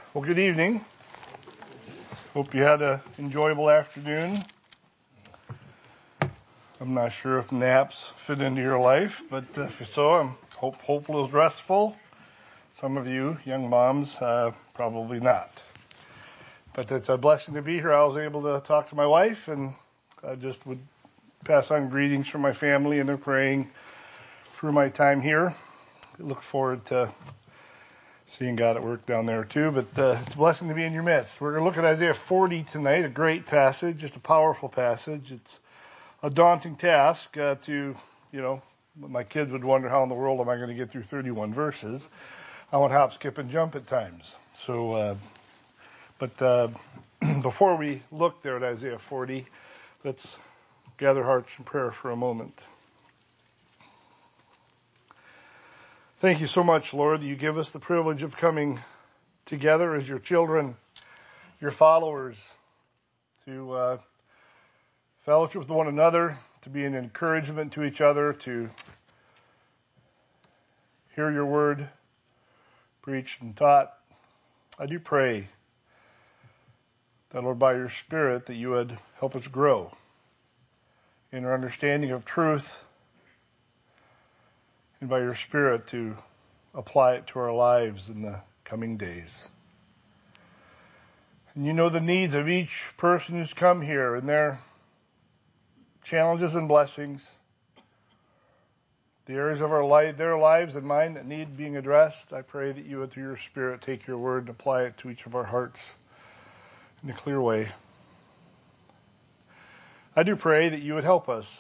Well, good evening. Hope you had an enjoyable afternoon. I'm not sure if naps fit into your life, but if so, I'm hopeful it was restful. Some of you, young moms, probably not. But it's a blessing to be here. I was able to talk to my wife, and I just would pass on greetings from my family, and they're praying through my time here. I look forward to seeing God at work down there too, but it's a blessing to be in your midst. We're going to look at Isaiah 40 tonight, a great passage, just a powerful passage. It's a daunting task my kids would wonder how in the world am I going to get through 31 verses. I would hop, skip, and jump at times. But before we look there at Isaiah 40, let's gather hearts in prayer for a moment. Thank you so much, Lord, that you give us the privilege of coming together as your children, your followers, to fellowship with one another, to be an encouragement to each other, to hear your word preached and taught. I do pray that, Lord, by your Spirit, that you would help us grow in our understanding of truth, and by your Spirit to apply it to our lives in the coming days. And you know the needs of each person who's come here and their challenges and blessings, the areas of our life, their lives and mine that need being addressed. I pray that you would, through your Spirit, take your word and apply it to each of our hearts in a clear way. I do pray that you would help us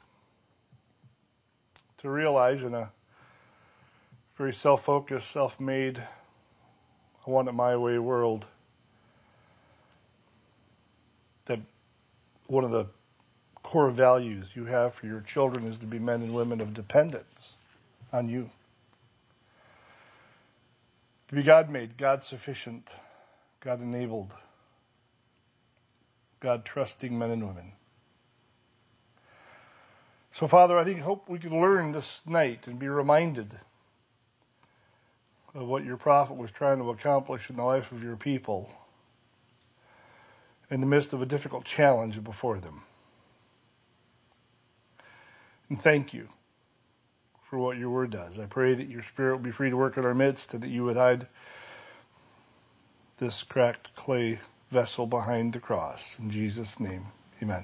to realize in a very self-focused, self-made, I want it my way world that one of the core values you have for your children is to be men and women of dependence on you. To be God-made, God-sufficient, God-enabled, God-trusting men and women. So, Father, I hope we can learn this night and be reminded of what your prophet was trying to accomplish in the life of your people in the midst of a difficult challenge before them. And thank you for what your word does. I pray that your Spirit will be free to work in our midst and that you would hide this cracked clay vessel behind the cross. In Jesus' name, amen.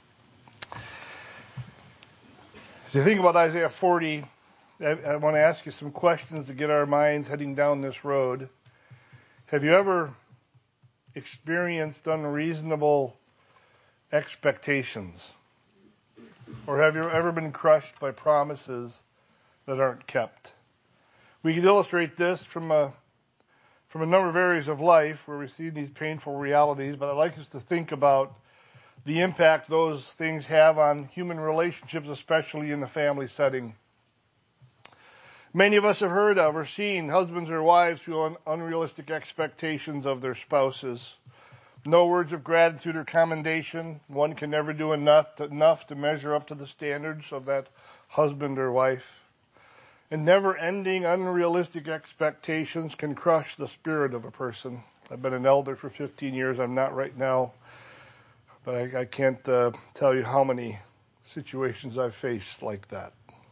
As you think about Isaiah 40, I want to ask you some questions to get our minds heading down this road. Have you ever experienced unreasonable expectations? Or have you ever been crushed by promises that aren't kept? We can illustrate this from a number of areas of life where we see these painful realities, but I'd like us to think about the impact those things have on human relationships, especially in the family setting. Many of us have heard of or seen husbands or wives who have unrealistic expectations of their spouses. No words of gratitude or commendation. One can never do enough to measure up to the standards of that husband or wife. And never-ending unrealistic expectations can crush the spirit of a person. I've been an elder for 15 years. I'm not right now. But I can't tell you how many situations I've faced like that.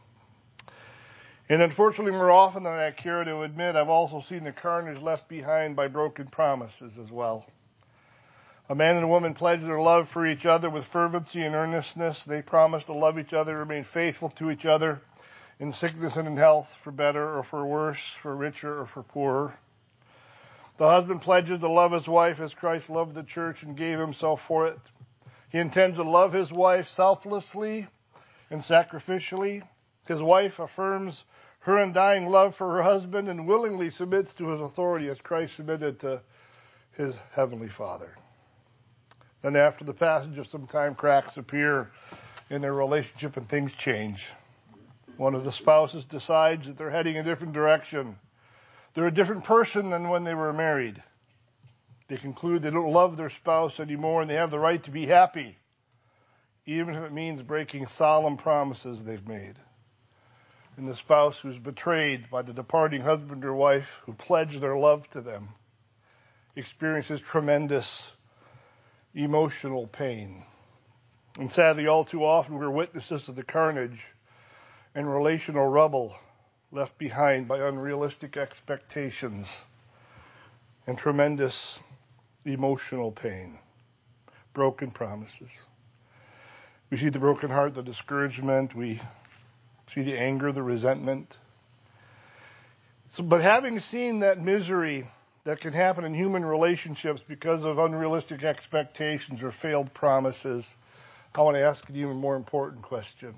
And unfortunately, more often than I care to admit, I've also seen the carnage left behind by broken promises as well. A man and a woman pledge their love for each other with fervency and earnestness. They promise to love each other, remain faithful to each other in sickness and in health, for better or for worse, for richer or for poorer. The husband pledges to love his wife as Christ loved the church and gave himself for it. He intends to love his wife selflessly and sacrificially. His wife affirms her undying love for her husband and willingly submits to his authority as Christ submitted to his heavenly Father. Then after the passage of some time, cracks appear in their relationship and things change. One of the spouses decides that they're heading a different direction. They're a different person than when they were married. They conclude they don't love their spouse anymore and they have the right to be happy, even if it means breaking solemn promises they've made. And the spouse who's betrayed by the departing husband or wife who pledged their love to them experiences tremendous emotional pain. And sadly, all too often, we're witnesses to the carnage and relational rubble left behind by unrealistic expectations and tremendous emotional pain, broken promises. We see the broken heart, the discouragement, we see the anger, the resentment. But having seen that misery that can happen in human relationships because of unrealistic expectations or failed promises, I want to ask an even more important question.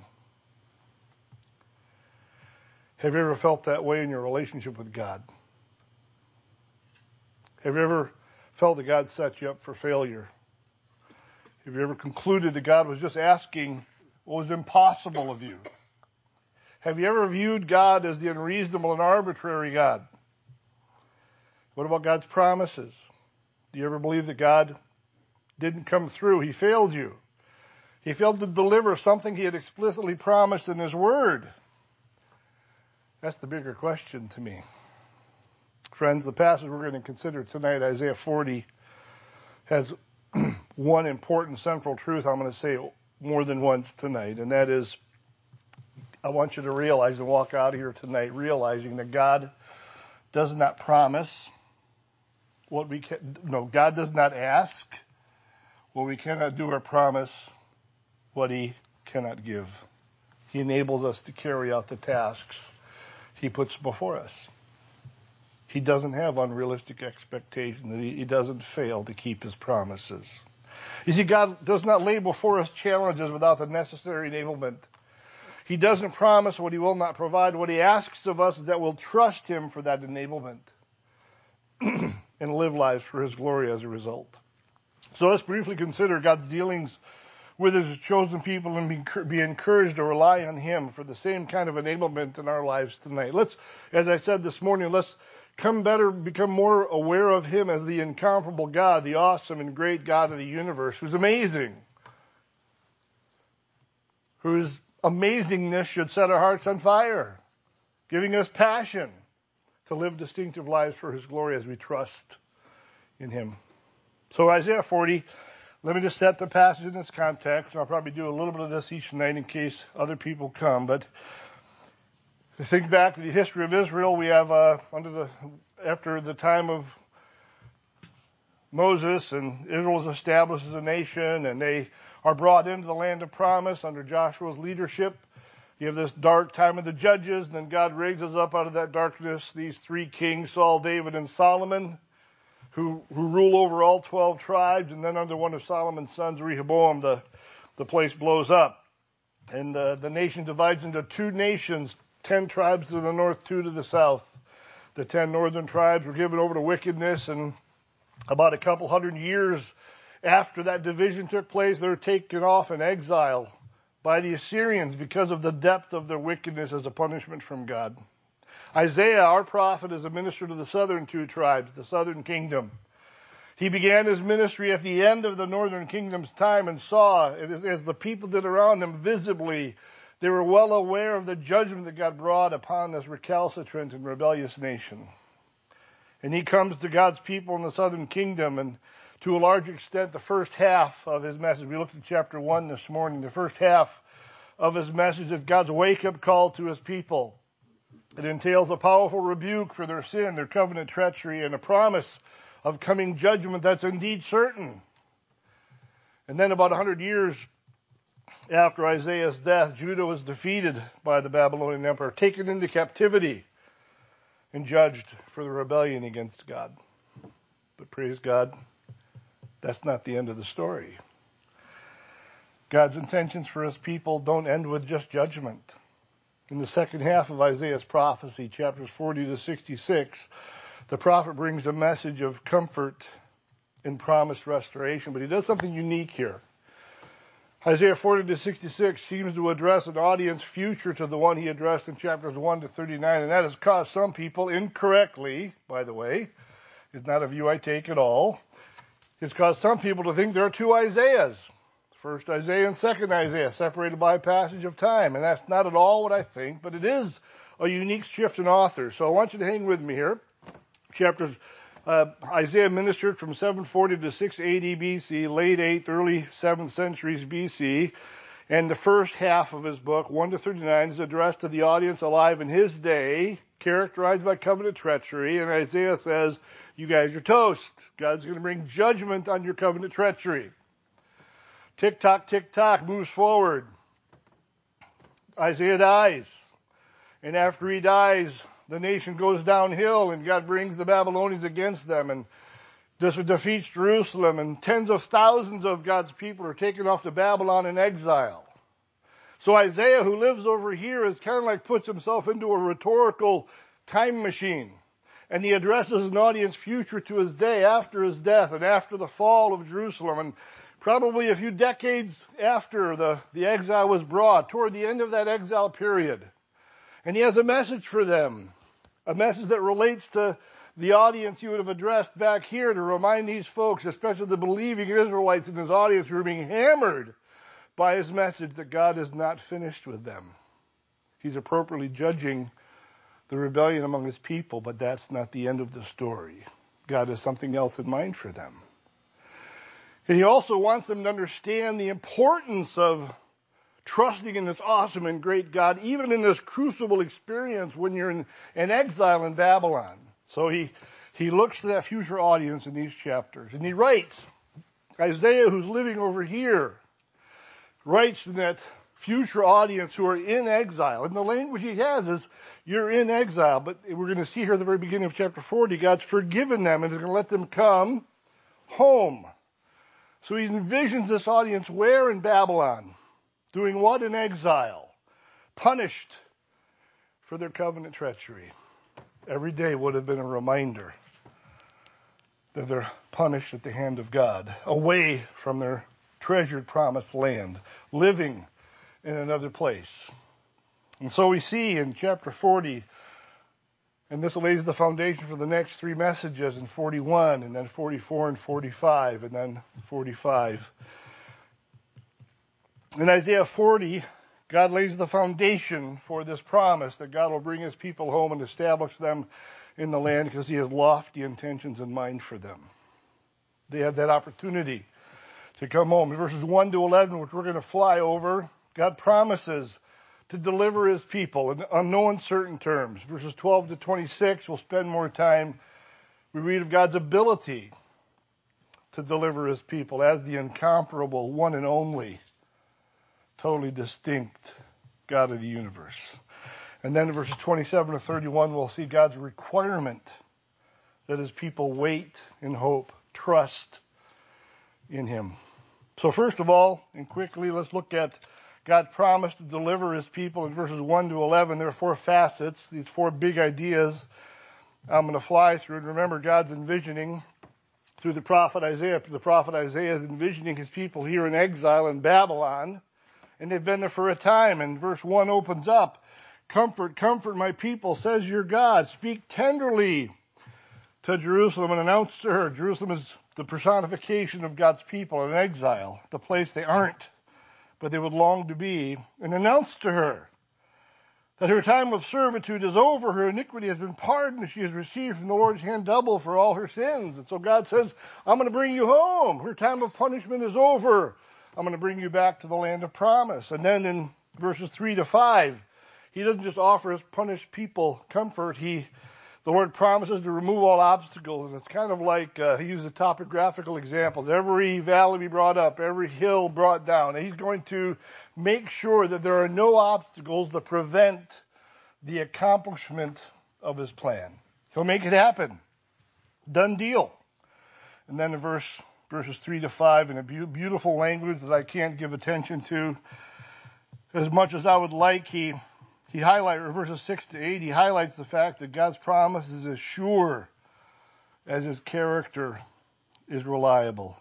Have you ever felt that way in your relationship with God? Have you ever felt that God set you up for failure? Have you ever concluded that God was just asking what was impossible of you? Have you ever viewed God as the unreasonable and arbitrary God? What about God's promises? Do you ever believe that God didn't come through? He failed you. He failed to deliver something he had explicitly promised in his word. That's the bigger question to me. Friends, the passage we're going to consider tonight, Isaiah 40, has one important central truth I'm going to say more than once tonight, and that is, I want you to realize and walk out of here tonight realizing that God does not promise what we can. No, God does not ask what we cannot do or promise what he cannot give. He enables us to carry out the tasks he puts before us. He doesn't have unrealistic expectations. He doesn't fail to keep his promises. You see, God does not lay before us challenges without the necessary enablement. He doesn't promise what he will not provide. What he asks of us is that we'll trust him for that enablement and live lives for his glory as a result. So let's briefly consider God's dealings with his chosen people and be encouraged to rely on him for the same kind of enablement in our lives tonight. Let's, as I said this morning, let's become more aware of him as the incomparable God, the awesome and great God of the universe, who's amazing, whose amazingness should set our hearts on fire, giving us passion to live distinctive lives for his glory as we trust in him. So Isaiah 40, let me just set the passage in this context. I'll probably do a little bit of this each night in case other people come. But to think back to the history of Israel, we have after the time of Moses, and Israel is established as a nation, and they are brought into the land of promise under Joshua's leadership. You have this dark time of the judges, and then God raises up out of that darkness these three kings, Saul, David, and Solomon, who rule over all 12 tribes, and then under one of Solomon's sons, Rehoboam, the place blows up. And the nation divides into two nations, 10 tribes to the north, 2 to the south. The 10 northern tribes were given over to wickedness, and about a couple hundred years after that division took place, they were taken off in exile by the Assyrians because of the depth of their wickedness as a punishment from God. Isaiah, our prophet, is a minister to the southern 2 tribes, the southern kingdom. He began his ministry at the end of the northern kingdom's time and saw, as the people did around him visibly, they were well aware of the judgment that God brought upon this recalcitrant and rebellious nation. And he comes to God's people in the southern kingdom, and to a large extent, the first half of his message, we looked at chapter 1 this morning, the first half of his message is God's wake-up call to his people. It entails a powerful rebuke for their sin, their covenant treachery, and a promise of coming judgment that's indeed certain. And then about 100 years after Isaiah's death, Judah was defeated by the Babylonian Empire, taken into captivity, and judged for the rebellion against God. But praise God, that's not the end of the story. God's intentions for his people don't end with just judgment. In the second half of Isaiah's prophecy, chapters 40 to 66, the prophet brings a message of comfort and promised restoration, but he does something unique here. Isaiah 40 to 66 seems to address an audience future to the one he addressed in chapters 1 to 39, and that has caused some people incorrectly, by the way, it's not a view I take at all, it's caused some people to think there are 2 Isaiahs. First Isaiah and second Isaiah, separated by a passage of time. And that's not at all what I think, but it is a unique shift in author. So I want you to hang with me here. Chapters Isaiah ministered from 740 to 680 BC, late 8th, early 7th centuries BC. And the first half of his book, 1 to 39, is addressed to the audience alive in his day, characterized by covenant treachery. And Isaiah says, you guys are toast. God's going to bring judgment on your covenant treachery. Tick tock, moves forward. Isaiah dies. And after he dies, the nation goes downhill, and God brings the Babylonians against them, and this defeats Jerusalem, and tens of thousands of God's people are taken off to Babylon in exile. So Isaiah, who lives over here, is kind of like puts himself into a rhetorical time machine. And he addresses an audience future to his day, after his death and after the fall of Jerusalem, and probably a few decades after the exile was brought, toward the end of that exile period. And he has a message for them, a message that relates to the audience he would have addressed back here, to remind these folks, especially the believing Israelites in his audience who are being hammered by his message, that God is not finished with them. He's appropriately judging the rebellion among his people, but that's not the end of the story. God has something else in mind for them. And he also wants them to understand the importance of trusting in this awesome and great God, even in this crucible experience when you're in exile in Babylon. So he looks to that future audience in these chapters. And he writes, Isaiah, who's living over here, writes to that future audience who are in exile. And the language he has is, you're in exile. But we're going to see here at the very beginning of chapter 40, God's forgiven them and is going to let them come home. So he envisions this audience where in Babylon? Doing what in exile? Punished for their covenant treachery. Every day would have been a reminder that they're punished at the hand of God, away from their treasured promised land, living in another place. And so we see in chapter 40, and this lays the foundation for the next three messages in 41, and then 44 and 45, and then 45. In Isaiah 40, God lays the foundation for this promise that God will bring his people home and establish them in the land because he has lofty intentions in mind for them. They had that opportunity to come home. In verses 1 to 11, which we're going to fly over, God promises to deliver his people on no uncertain terms. Verses 12 to 26, we'll spend more time. We read of God's ability to deliver his people as the incomparable, one and only, totally distinct God of the universe. And then in verses 27 to 31, we'll see God's requirement that his people wait in hope, trust in him. So first of all, and quickly, let's look at God's promise to deliver his people in verses 1 to 11. There are four facets, these four big ideas I'm going to fly through. And remember, God's envisioning through the prophet Isaiah. The prophet Isaiah is envisioning his people here in exile in Babylon. And they've been there for a time. And verse 1 opens up, comfort, comfort my people, says your God. Speak tenderly to Jerusalem and announce to her. Jerusalem is the personification of God's people in exile, the place they aren't, but they would long to be. And announce to her that her time of servitude is over. Her iniquity has been pardoned. She has received from the Lord's hand double for all her sins. And so God says, I'm going to bring you home. Her time of punishment is over. I'm going to bring you back to the land of promise. And then in verses 3 to 5, he doesn't just offer his punished people comfort. The Lord promises to remove all obstacles. And it's kind of like, he uses topographical examples. Every valley be brought up, every hill brought down. And he's going to make sure that there are no obstacles that prevent the accomplishment of his plan. He'll make it happen. Done deal. And then in verses 3 to 5, in a beautiful language that I can't give attention to as much as I would like, he highlights, verses 6 to 8, he highlights the fact that God's promise is as sure as his character is reliable.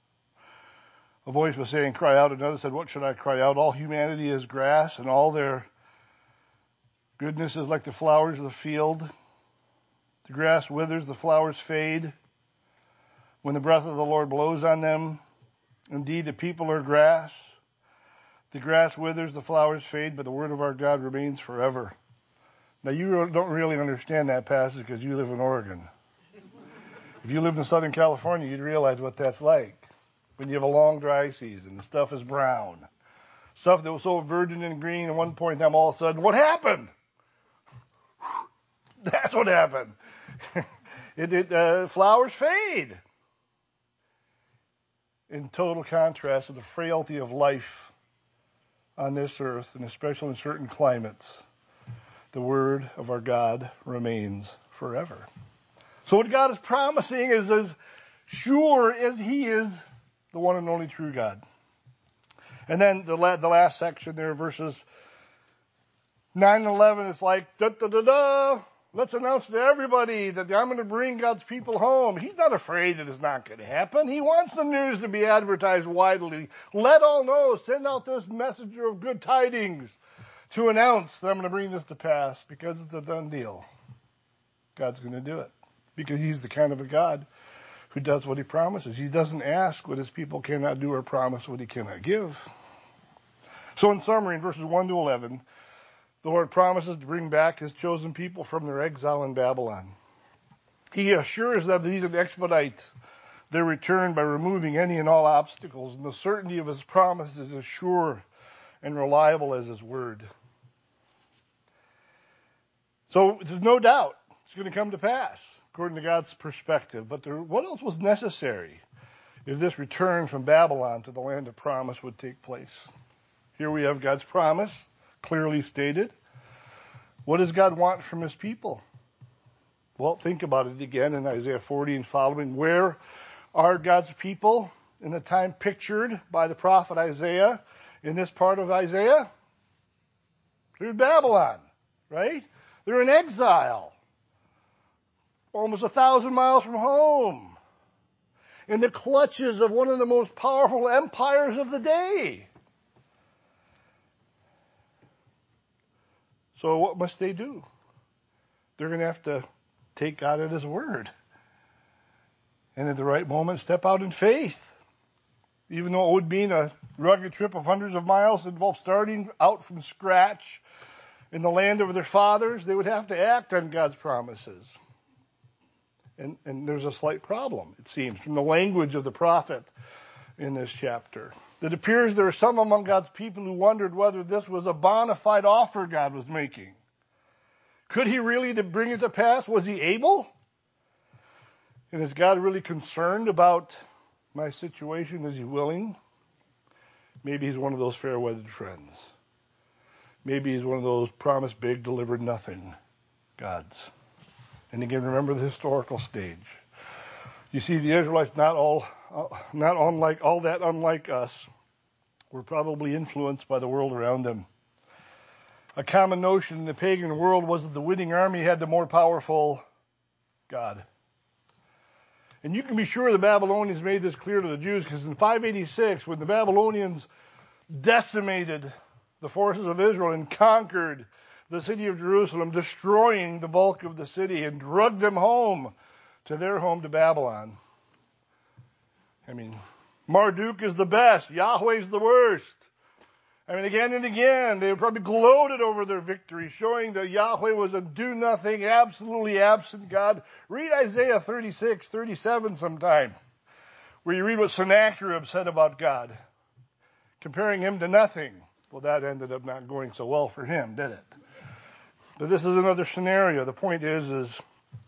A voice was saying, cry out. Another said, what should I cry out? All humanity is grass, and all their goodness is like the flowers of the field. The grass withers, the flowers fade. When the breath of the Lord blows on them, indeed the people are grass. The grass withers, the flowers fade, but the word of our God remains forever. Now you don't really understand that passage because you live in Oregon. If you lived in Southern California, you'd realize what that's like. When you have a long dry season, the stuff is brown. Stuff that was so virgin and green at one point in time, all of a sudden, what happened? That's what happened. Flowers fade. In total contrast to the frailty of life on this earth, and especially in certain climates, the word of our God remains forever. So what God is promising is as sure as He is the one and only true God. And then the last section there, verses 9 and 11, is like, da-da-da-da. Let's announce to everybody that I'm going to bring God's people home. He's not afraid that it's not going to happen. He wants the news to be advertised widely. Let all know. Send out this messenger of good tidings to announce that I'm going to bring this to pass, because it's a done deal. God's going to do it because He's the kind of a God who does what He promises. He doesn't ask what His people cannot do or promise what He cannot give. So in summary, in verses 1 to 11, the Lord promises to bring back His chosen people from their exile in Babylon. He assures them that He's going to expedite their return by removing any and all obstacles, and the certainty of His promise is as sure and reliable as His word. So there's no doubt it's going to come to pass, according to God's perspective. But what else was necessary if this return from Babylon to the land of promise would take place? Here we have God's promise, clearly stated. What does God want from His people? Well, think about it again in Isaiah 40 and following. Where are God's people in the time pictured by the prophet Isaiah in this part of Isaiah? They're in Babylon, right? They're in exile, almost 1,000 miles from home, in the clutches of one of the most powerful empires of the day. So what must they do? They're going to have to take God at His word. And at the right moment, step out in faith. Even though it would mean a rugged trip of hundreds of miles, involve starting out from scratch in the land of their fathers, they would have to act on God's promises. And there's a slight problem, it seems, from the language of the prophet in this chapter. It appears there are some among God's people who wondered whether this was a bona fide offer God was making. Could He really bring it to pass? Was He able? And is God really concerned about my situation? Is He willing? Maybe He's one of those fair-weathered friends. Maybe He's one of those promise big, delivered nothing gods. And again, remember the historical stage. You see, the Israelites, not that unlike us, were probably influenced by the world around them. A common notion in the pagan world was that the winning army had the more powerful god. And you can be sure the Babylonians made this clear to the Jews, because in 586, when the Babylonians decimated the forces of Israel and conquered the city of Jerusalem, destroying the bulk of the city, and dragged them home to their home to Babylon. I mean, Marduk is the best. Yahweh's the worst. I mean, again and again, they probably gloated over their victory, showing that Yahweh was a do-nothing, absolutely absent God. Read Isaiah 36, 37 sometime, where you read what Sennacherib said about God, comparing Him to nothing. Well, that ended up not going so well for him, did it? But this is another scenario. The point is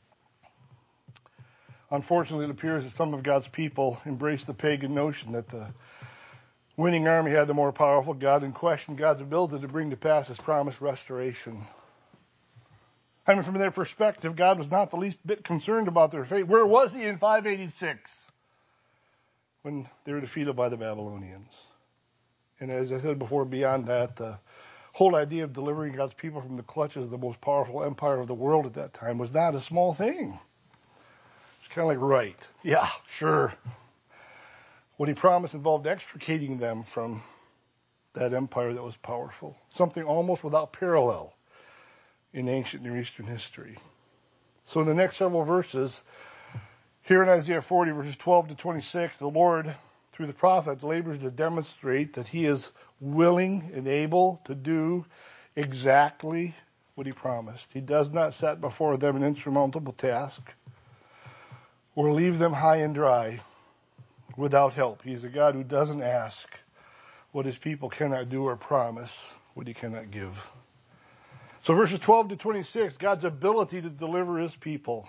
unfortunately, it appears that some of God's people embrace the pagan notion that the winning army had the more powerful God and questioned God's ability to bring to pass His promised restoration. I mean, from their perspective, God was not the least bit concerned about their fate. Where was He in 586 when they were defeated by the Babylonians? And as I said before, beyond that, the whole idea of delivering God's people from the clutches of the most powerful empire of the world at that time was not a small thing. It's kind of like, right, yeah, sure. What He promised involved extricating them from that empire that was powerful, something almost without parallel in ancient Near Eastern history. So in the next several verses, here in Isaiah 40, verses 12 to 26, the Lord, through the prophet, labors to demonstrate that He is willing and able to do exactly what He promised. He does not set before them an insurmountable task or leave them high and dry without help. He's a God who doesn't ask what his people cannot do or promise what he cannot give. So verses 12 to 26, God's ability to deliver his people.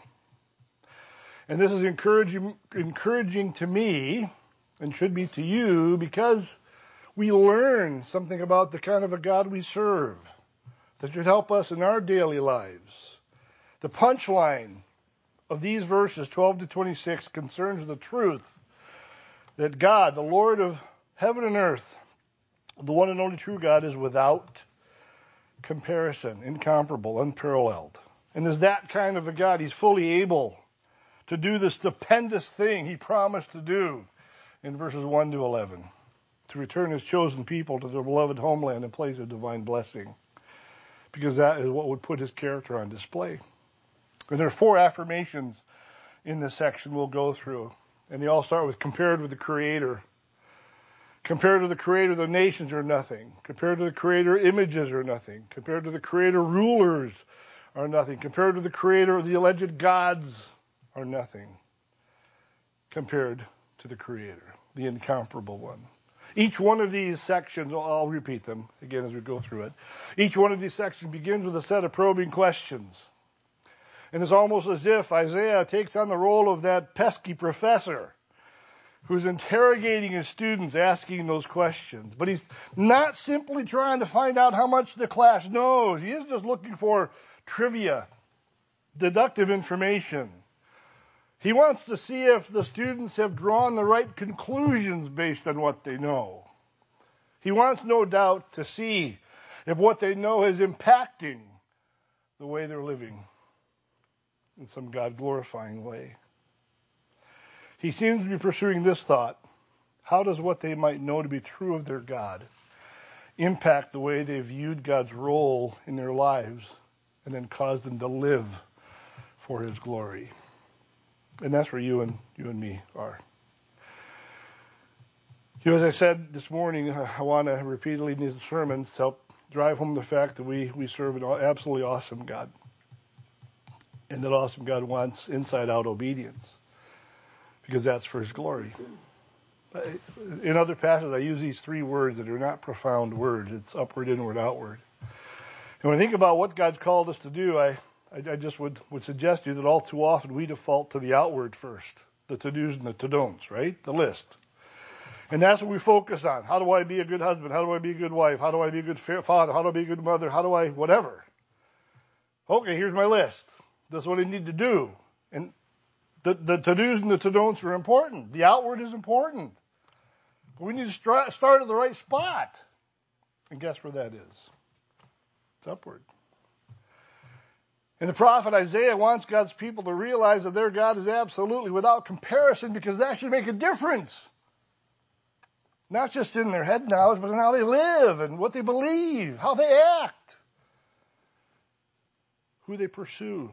And this is encouraging to me and should be to you because we learn something about the kind of a God we serve that should help us in our daily lives. The punchline of these verses 12 to 26 concerns the truth that God, the Lord of heaven and earth, the one and only true God, is without comparison, incomparable, unparalleled. And as that kind of a God, he's fully able to do the stupendous thing he promised to do in verses 1 to 11, to return his chosen people to their beloved homeland and place of divine blessing, because that is what would put his character on display. And there are 4 affirmations in this section we'll go through, and they all start with compared with the Creator. Compared to the Creator, the nations are nothing. Compared to the Creator, images are nothing. Compared to the Creator, rulers are nothing. Compared to the Creator, the alleged gods are nothing. Compared to the Creator, the incomparable one. Each one of these sections, I'll repeat them again as we go through it. Each one of these sections begins with a set of probing questions. And it's almost as if Isaiah takes on the role of that pesky professor who's interrogating his students, asking those questions. But he's not simply trying to find out how much the class knows. He isn't just looking for trivia, deductive information. He wants to see if the students have drawn the right conclusions based on what they know. He wants, no doubt, to see if what they know is impacting the way they're living in some God-glorifying way. He seems to be pursuing this thought: how does what they might know to be true of their God impact the way they viewed God's role in their lives and then cause them to live for his glory? And that's where you and me are. As I said this morning, I want to repeatedly in these sermons to help drive home the fact that we serve an absolutely awesome God. And that awesome God wants inside-out obedience, because that's for his glory. In other passages, I use these 3 words that are not profound words. It's upward, inward, outward. And when I think about what God's called us to do, I just would suggest to you that all too often we default to the outward first, the to-dos and the to-don'ts, right? The list. And that's what we focus on. How do I be a good husband? How do I be a good wife? How do I be a good father? How do I be a good mother? How do I whatever? Okay, here's my list. This is what I need to do. And the to-dos and the to-don'ts are important. The outward is important. But we need to start at the right spot. And guess where that is? It's upward. And the prophet Isaiah wants God's people to realize that their God is absolutely without comparison, because that should make a difference. Not just in their head knowledge, but in how they live and what they believe, how they act, who they pursue.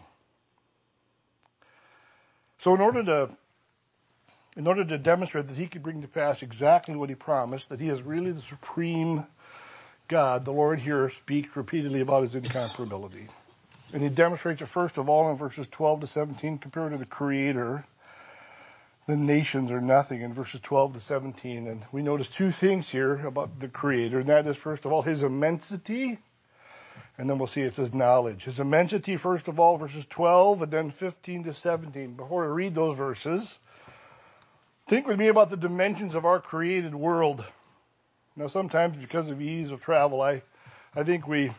So in order to demonstrate that he could bring to pass exactly what he promised, that he is really the supreme God, the Lord here speaks repeatedly about his incomparability. And he demonstrates it first of all in verses 12 to 17, compared to the Creator. The nations are nothing in verses 12 to 17. And we notice 2 things here about the Creator, and that is, first of all, his immensity, and then we'll see it's his knowledge. His immensity, first of all, verses 12 and then 15 to 17. Before I read those verses, think with me about the dimensions of our created world. Now, sometimes because of ease of travel, I think we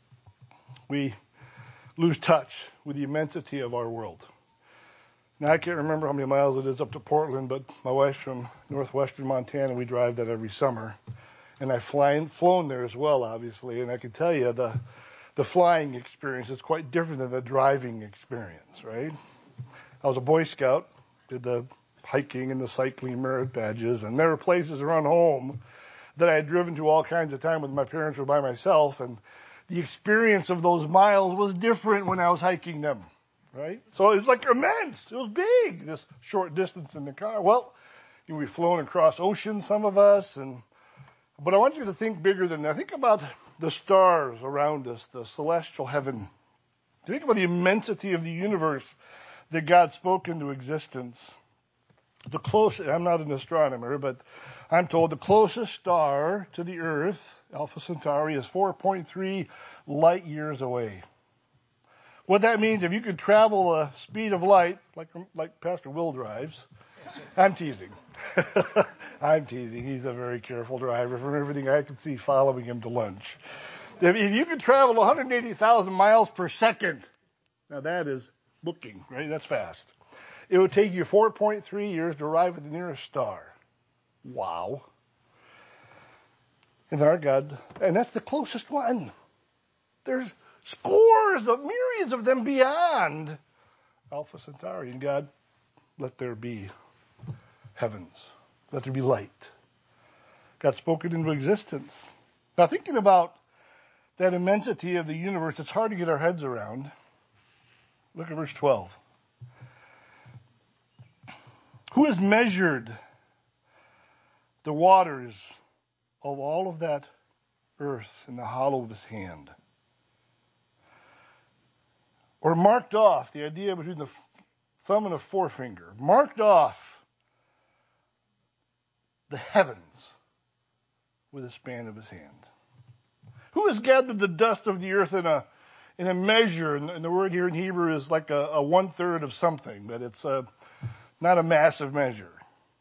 lose touch with the immensity of our world. Now, I can't remember how many miles it is up to Portland, but my wife's from northwestern Montana. We drive that every summer. And I've flown there as well, obviously. And I can tell you the flying experience is quite different than the driving experience, right? I was a Boy Scout, did the hiking and the cycling merit badges, and there were places around home that I had driven to all kinds of time with my parents or by myself, and the experience of those miles was different when I was hiking them, right? So it was like immense. It was big, this short distance in the car. Well, we've flown across oceans, some of us, but I want you to think bigger than that. Think about the stars around us, the celestial heaven. Think about the immensity of the universe that God spoke into existence. I'm not an astronomer, but I'm told the closest star to the Earth, Alpha Centauri, is 4.3 light years away. What that means, if you could travel the speed of light, like Pastor Will drives, I'm teasing. I'm teasing. He's a very careful driver from everything I can see following him to lunch. If you could travel 180,000 miles per second, now that is booking, right? That's fast. It would take you 4.3 years to arrive at the nearest star. Wow. And our God, and that's the closest one. There's scores of myriads of them beyond Alpha Centauri. And God, let there be heavens. Let there be light. God spoke it into existence. Now, thinking about that immensity of the universe, it's hard to get our heads around. Look at verse 12. Who has measured the waters of all of that earth in the hollow of his hand? Or marked off, the idea between the thumb and the forefinger, marked off the heavens with a span of his hand. Who has gathered the dust of the earth in a measure? And the word here in Hebrew is like a 1/3 of something, but it's not a massive measure.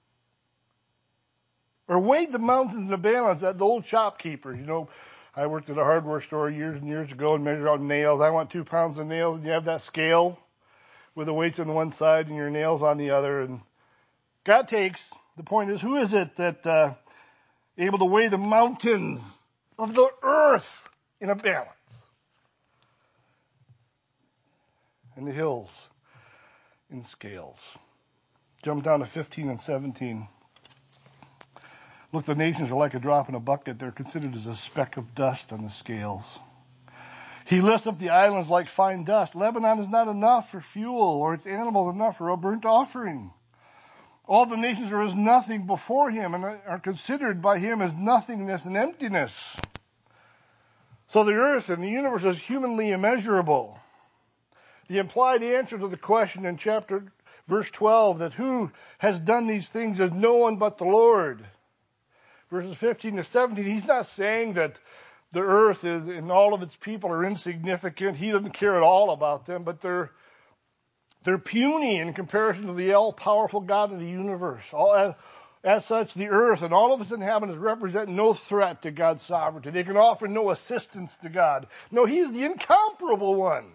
Or weighed the mountains in a balance. That the old shopkeepers, I worked at a hardware store years and years ago and measured out nails. I want 2 pounds of nails, and you have that scale with the weights on one side and your nails on the other. And God takes, the point is, who is it that able to weigh the mountains of the earth in a balance? And the hills in scales. Jump down to 15 and 17. Look, the nations are like a drop in a bucket. They're considered as a speck of dust on the scales. He lifts up the islands like fine dust. Lebanon is not enough for fuel, or its animals enough for a burnt offering. All the nations are as nothing before him and are considered by him as nothingness and emptiness. So the earth and the universe is humanly immeasurable. The implied answer to the question in verse 12, that who has done these things is no one but the Lord. Verses 15 to 17, he's not saying that the earth is and all of its people are insignificant. He doesn't care at all about them, but they're puny in comparison to the all-powerful God of the universe. As such, the earth and all of its inhabitants represent no threat to God's sovereignty. They can offer no assistance to God. No, he's the incomparable one.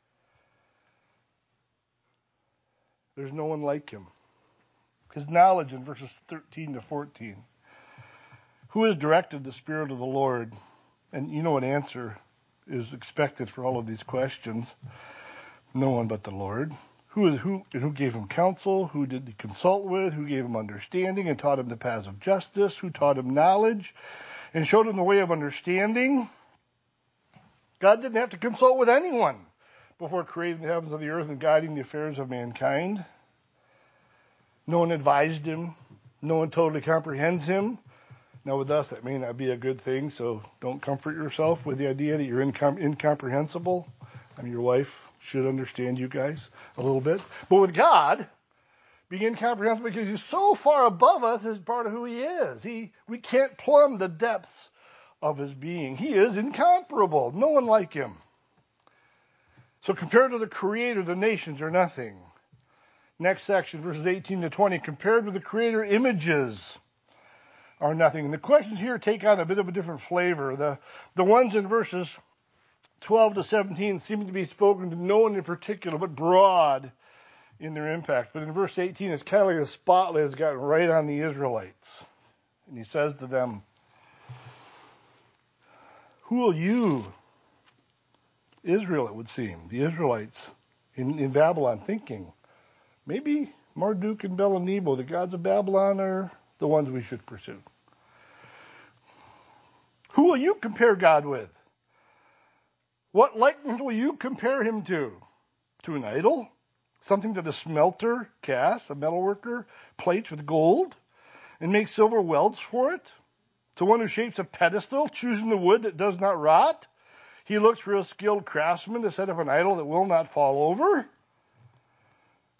There's no one like him. His knowledge in verses 13 to 14. Who has directed the Spirit of the Lord? And you know an answer is expected for all of these questions. No one but the Lord. Who gave him counsel? Who did he consult with? Who gave him understanding and taught him the paths of justice? Who taught him knowledge and showed him the way of understanding? God didn't have to consult with anyone before creating the heavens and the earth and guiding the affairs of mankind. No one advised him. No one totally comprehends him. Now with us, that may not be a good thing, so don't comfort yourself with the idea that you're incomprehensible. Your wife should understand you guys a little bit. But with God, being incomprehensible because he's so far above us is part of who he is. We can't plumb the depths of his being. He is incomparable. No one like him. So compared to the Creator, the nations are nothing. Next section, verses 18 to 20. Compared with the Creator, images are nothing. And the questions here take on a bit of a different flavor. The ones in verses 12 to 17 seem to be spoken to no one in particular, but broad in their impact. But in verse 18, it's kind of like a spotlight has gotten right on the Israelites. And he says to them, who are you, Israel, it would seem, the Israelites in Babylon, thinking, maybe Marduk and Bel and Nebo, the gods of Babylon, are the ones we should pursue. Who will you compare God with? What likeness will you compare him to? To an idol? Something that a smelter casts, a metalworker plates with gold and makes silver welds for it? To one who shapes a pedestal, choosing the wood that does not rot? He looks for a skilled craftsman to set up an idol that will not fall over?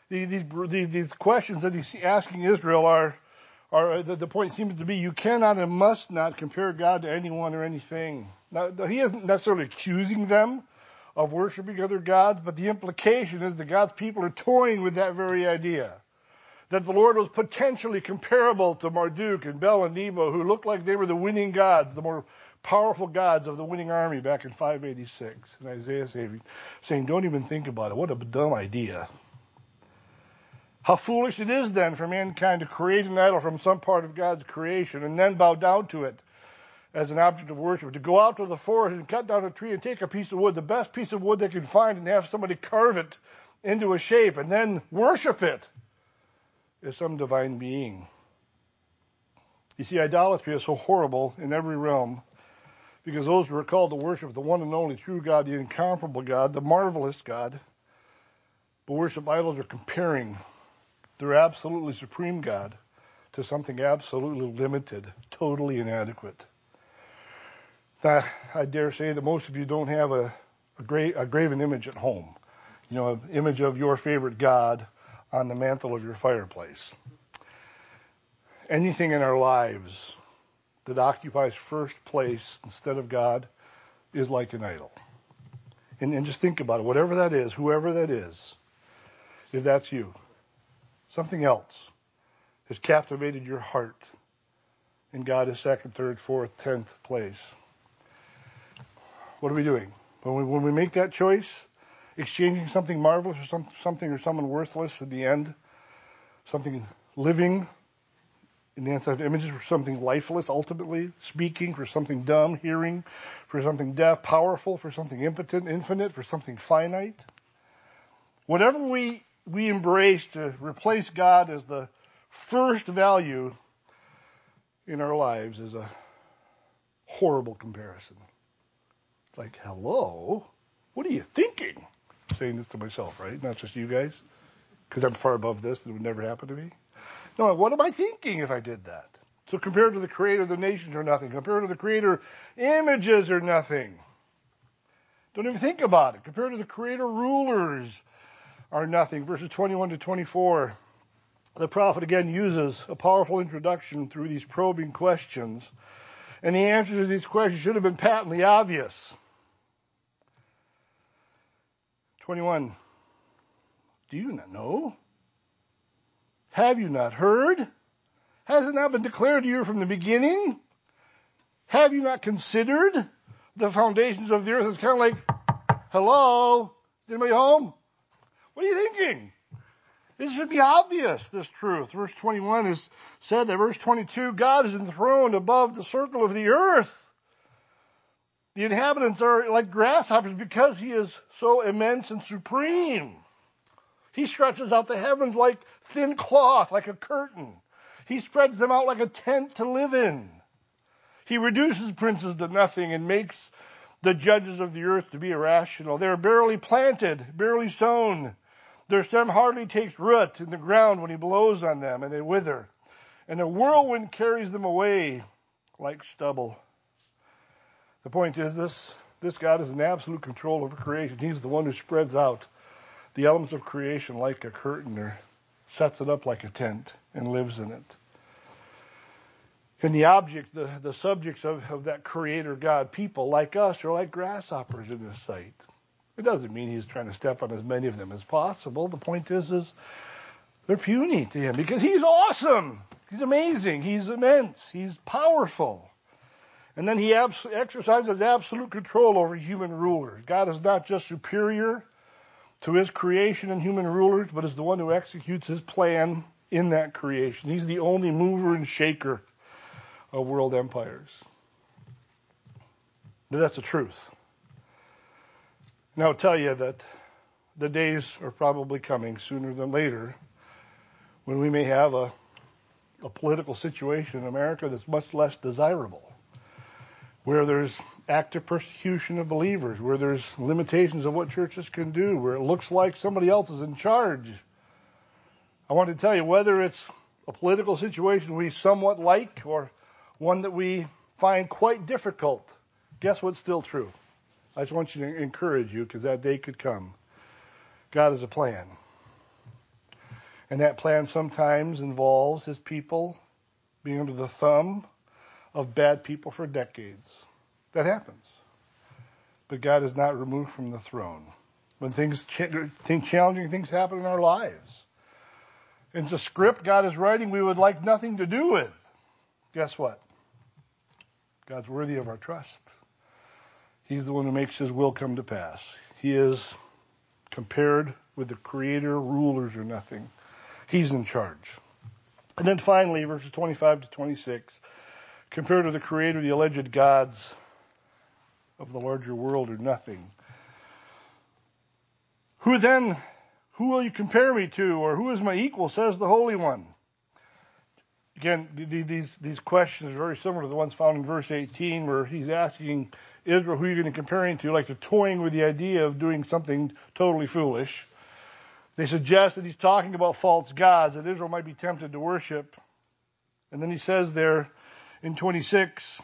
These questions that he's asking Israel are the point seems to be you cannot and must not compare God to anyone or anything. Now, he isn't necessarily accusing them of worshiping other gods, but the implication is that God's people are toying with that very idea. That the Lord was potentially comparable to Marduk and Bel and Nebo, who looked like they were the winning gods, the more powerful gods of the winning army back in 586. And Isaiah saying, don't even think about it. What a dumb idea. How foolish it is then for mankind to create an idol from some part of God's creation and then bow down to it as an object of worship. To go out to the forest and cut down a tree and take a piece of wood, the best piece of wood they can find, and have somebody carve it into a shape and then worship it as some divine being. You see, idolatry is so horrible in every realm because those who are called to worship the one and only true God, the incomparable God, the marvelous God, but worship idols are comparing their absolutely supreme God to something absolutely limited, totally inadequate. Now, I dare say that most of you don't have a graven image at home. You know, an image of your favorite God on the mantle of your fireplace. Anything in our lives that occupies first place instead of God is like an idol. And just think about it. Whatever that is, whoever that is, if that's you, something else has captivated your heart, and God is second, third, fourth, 10th place. What are we doing? When we make that choice, exchanging something marvelous or something or someone worthless in the end, something living in the inside of images for something lifeless, ultimately, speaking for something dumb, hearing for something deaf, powerful for something impotent, infinite for something finite. Whatever we embrace to replace God as the first value in our lives is a horrible comparison. It's like, hello, what are you thinking? I'm saying this to myself, right? Not just you guys, because I'm far above this. It would never happen to me. No, what am I thinking if I did that? So compared to the Creator, the nations are nothing. Compared to the Creator, images are nothing. Don't even think about it. Compared to the Creator, rulers are nothing. Verses 21 to 24, the prophet again uses a powerful introduction through these probing questions. And the answers to these questions should have been patently obvious. 21. Do you not know? Have you not heard? Has it not been declared to you from the beginning? Have you not considered the foundations of the earth? It's kind of like, hello? Is anybody home? What are you thinking? This should be obvious, this truth. Verse 21 is said that verse 22, God is enthroned above the circle of the earth. The inhabitants are like grasshoppers because he is so immense and supreme. He stretches out the heavens like thin cloth, like a curtain. He spreads them out like a tent to live in. He reduces princes to nothing and makes the judges of the earth to be irrational. They are barely planted, barely sown. Their stem hardly takes root in the ground when he blows on them, and they wither. And a whirlwind carries them away like stubble. The point is this God is in absolute control over creation. He's the one who spreads out the elements of creation like a curtain or sets it up like a tent and lives in it. And the object, the subjects of that creator God, people like us, are like grasshoppers in this sight. It doesn't mean he's trying to step on as many of them as possible. The point is they're puny to him because he's awesome. He's amazing. He's immense. He's powerful. And then he exercises absolute control over human rulers. God is not just superior to his creation and human rulers, but is the one who executes his plan in that creation. He's the only mover and shaker of world empires. But that's the truth. And I'll tell you that the days are probably coming sooner than later when we may have a political situation in America that's much less desirable, where there's active persecution of believers, where there's limitations of what churches can do, where it looks like somebody else is in charge. I want to tell you, whether it's a political situation we somewhat like or one that we find quite difficult, guess what's still true? I just want you to encourage you because that day could come. God has a plan. And that plan sometimes involves his people being under the thumb of bad people for decades. That happens. But God is not removed from the throne. When challenging things happen in our lives, and it's a script God is writing we would like nothing to do with, guess what? God's worthy of our trust. He's the one who makes his will come to pass. He is compared with the creator, rulers are nothing. He's in charge. And then finally, verses 25 to 26, compared to the creator, the alleged gods of the larger world are nothing. Who will you compare me to, or who is my equal, says the Holy One? Again, these questions are very similar to the ones found in verse 18, where he's asking Israel, who are you going to compare him to, like they're toying with the idea of doing something totally foolish. They suggest that he's talking about false gods that Israel might be tempted to worship. And then he says there in 26,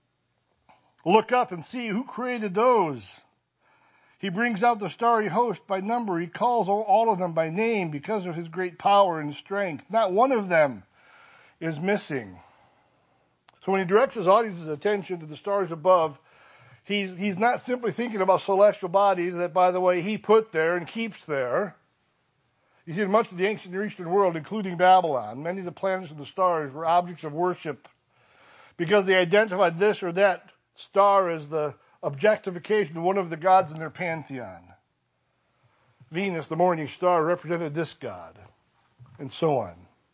look up and see who created those. He brings out the starry host by number. He calls all of them by name because of his great power and strength. Not one of them is missing. So when he directs his audience's attention to the stars above, he's not simply thinking about celestial bodies that, by the way, he put there and keeps there. You see, in much of the ancient Near Eastern world, including Babylon, many of the planets and the stars were objects of worship because they identified this or that star as the objectification of one of the gods in their pantheon. Venus, the morning star, represented this god, and so on.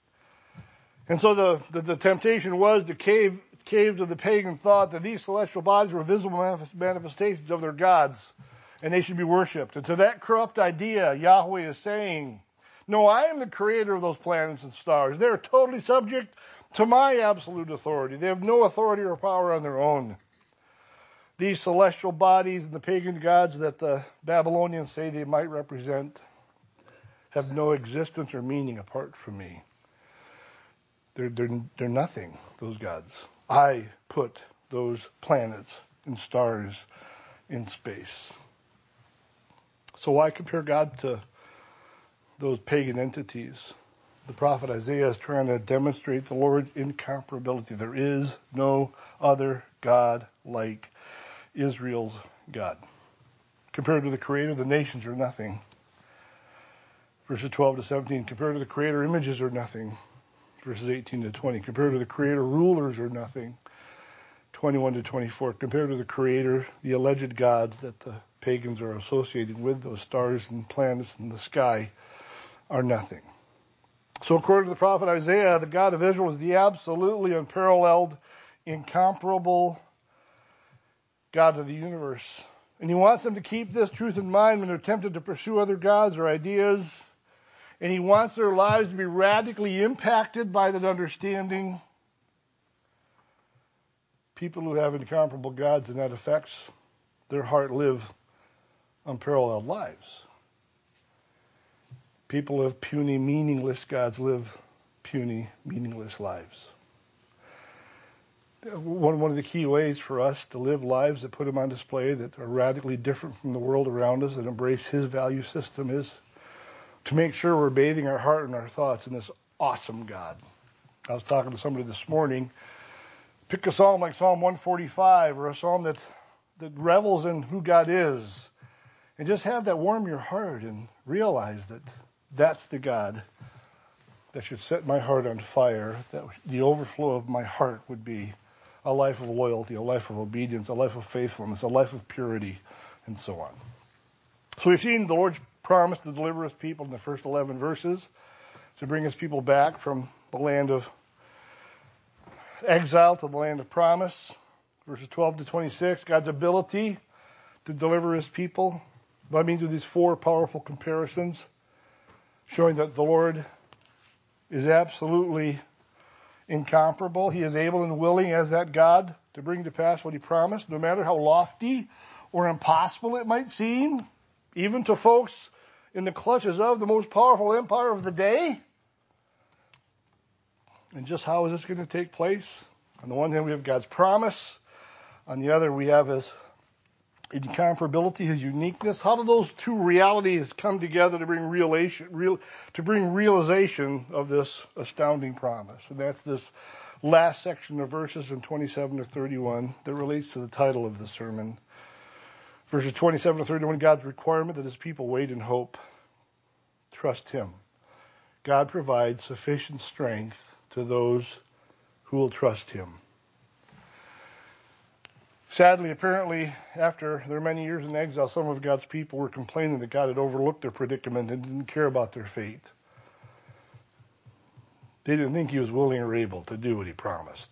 And so the temptation was to cave to the pagan thought that these celestial bodies were visible manifestations of their gods, and they should be worshipped. And to that corrupt idea, Yahweh is saying, no, I am the creator of those planets and stars. They are totally subject to my absolute authority. They have no authority or power on their own. These celestial bodies and the pagan gods that the Babylonians say they might represent have no existence or meaning apart from me. They're nothing, those gods. I put those planets and stars in space. So why compare God to those pagan entities? The prophet Isaiah is trying to demonstrate the Lord's incomparability. There is no other God like Israel's God. Compared to the Creator, the nations are nothing. Verses 12 to 17, compared to the Creator, images are nothing. Verses 18 to 20, compared to the Creator, rulers are nothing. 21 to 24, compared to the Creator, the alleged gods that the pagans are associating with, those stars and planets in the sky, are nothing. So according to the prophet Isaiah, the God of Israel is the absolutely unparalleled, incomparable God of the universe. And he wants them to keep this truth in mind when they're tempted to pursue other gods or ideas. And he wants their lives to be radically impacted by that understanding. People who have incomparable gods and that affects their heart live unparalleled lives. People of puny, meaningless gods live puny, meaningless lives. One of the key ways for us to live lives that put him on display, that are radically different from the world around us, that embrace his value system, is to make sure we're bathing our heart and our thoughts in this awesome God. I was talking to somebody this morning. Pick a psalm like Psalm 145 or a psalm that revels in who God is, and just have that warm your heart and realize that that's the God that should set my heart on fire, that the overflow of my heart would be a life of loyalty, a life of obedience, a life of faithfulness, a life of purity, and so on. So we've seen the Lord's promise to deliver his people in the first 11 verses, to bring his people back from the land of exile to the land of promise. Verses 12 to 26, God's ability to deliver his people by means of these four powerful comparisons, showing that the Lord is absolutely incomparable. He is able and willing as that God to bring to pass what he promised, no matter how lofty or impossible it might seem, even to folks in the clutches of the most powerful empire of the day. And just how is this going to take place? On the one hand, we have God's promise. On the other, we have his incomparability, his uniqueness. How do those two realities come together to bring realization of this astounding promise? And that's this last section of verses from 27 to 31 that relates to the title of the sermon. Verses 27 to 31, God's requirement that his people wait in hope. Trust him. God provides sufficient strength to those who will trust him. Sadly, apparently, after their many years in exile, some of God's people were complaining that God had overlooked their predicament and didn't care about their fate. They didn't think he was willing or able to do what he promised.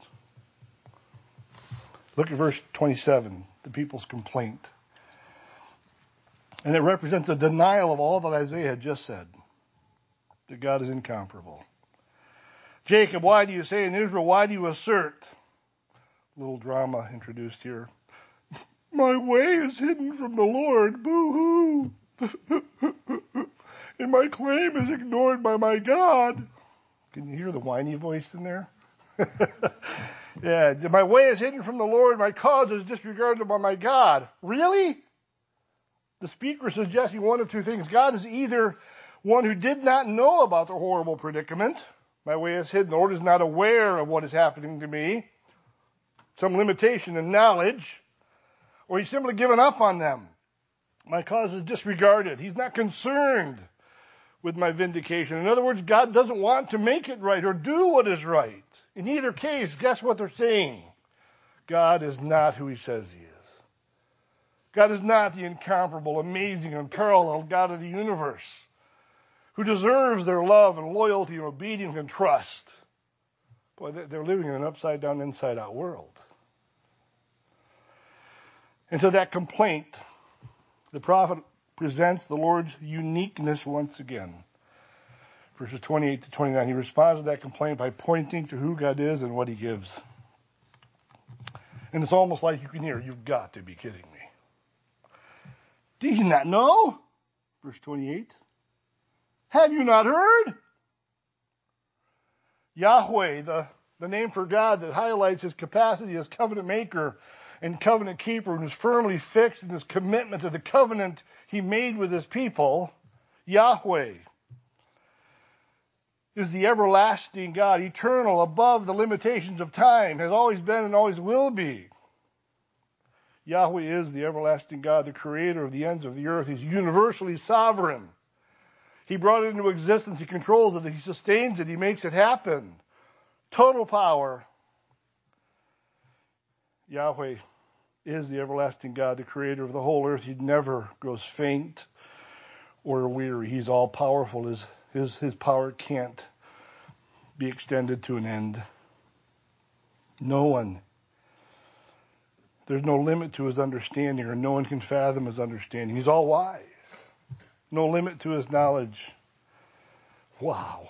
Look at verse 27, the people's complaint. And it represents a denial of all that Isaiah had just said, that God is incomparable. Jacob, why do you say, in Israel, why do you assert? Little drama introduced here. My way is hidden from the Lord. Boo-hoo. And my claim is ignored by my God. Can you hear the whiny voice in there? Yeah, my way is hidden from the Lord. My cause is disregarded by my God. Really? The speaker is suggesting one of two things. God is either one who did not know about the horrible predicament. My way is hidden. The Lord is not aware of what is happening to me. Some limitation in knowledge. Or he's simply given up on them. My cause is disregarded. He's not concerned with my vindication. In other words, God doesn't want to make it right or do what is right. In either case, guess what they're saying? God is not who he says he is. God is not the incomparable, amazing, unparalleled God of the universe who deserves their love and loyalty and obedience and trust. Boy, they're living in an upside-down, inside-out world. And to that complaint, the prophet presents the Lord's uniqueness once again. Verses 28 to 29, he responds to that complaint by pointing to who God is and what he gives. And it's almost like you can hear, you've got to be kidding me. Do you not know? Verse 28. Have you not heard? Yahweh, the name for God that highlights his capacity as covenant maker and covenant keeper, and is firmly fixed in his commitment to the covenant he made with his people. Yahweh is the everlasting God, eternal, above the limitations of time, has always been and always will be. Yahweh is the everlasting God, the creator of the ends of the earth. He's universally sovereign. He brought it into existence. He controls it. He sustains it. He makes it happen. Total power. Yahweh is the everlasting God, the creator of the whole earth. He never grows faint or weary. He's all powerful. His power can't be extended to an end. There's no limit to his understanding, or no one can fathom his understanding. He's all wise. No limit to his knowledge. Wow.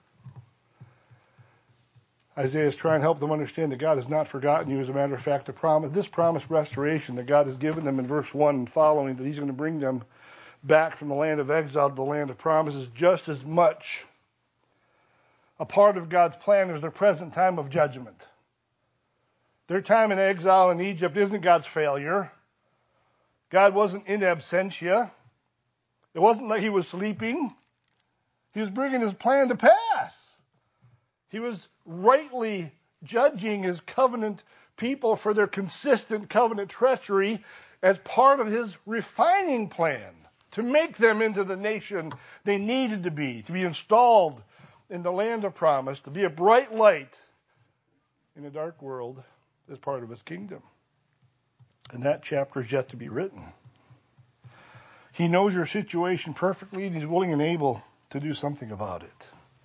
Isaiah is trying to help them understand that God has not forgotten you. As a matter of fact, this promised restoration that God has given them in verse 1 and following, that he's going to bring them back from the land of exile to the land of promise, is just as much a part of God's plan as their present time of judgment. Their time in exile in Egypt isn't God's failure. God wasn't in absentia. It wasn't like he was sleeping. He was bringing his plan to pass. He was rightly judging his covenant people for their consistent covenant treachery as part of his refining plan to make them into the nation they needed to be installed in the land of promise, to be a bright light in a dark world as part of his kingdom. And that chapter is yet to be written. He knows your situation perfectly, and he's willing and able to do something about it.